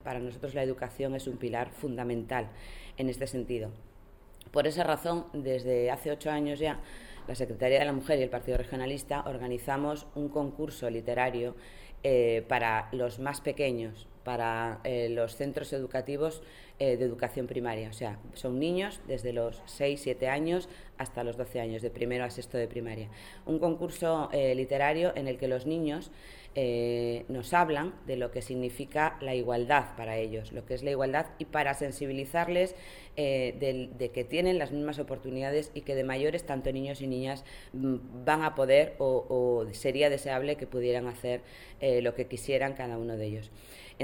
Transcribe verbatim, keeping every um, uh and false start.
para nosotros la educación es un pilar fundamental en este sentido. Por esa razón, desde hace ocho años ya, la Secretaría de la Mujer y el Partido Regionalista organizamos un concurso literario eh, para los más pequeños, para eh, los centros educativos eh, de educación primaria. O sea, son niños desde los seis siete años hasta los doce años, de primero a sexto de primaria. Un concurso eh, literario en el que los niños eh, nos hablan de lo que significa la igualdad para ellos, lo que es la igualdad, y para sensibilizarles eh, de, de que tienen las mismas oportunidades y que de mayores, tanto niños y niñas, van a poder o, o sería deseable que pudieran hacer eh, lo que quisieran cada uno de ellos.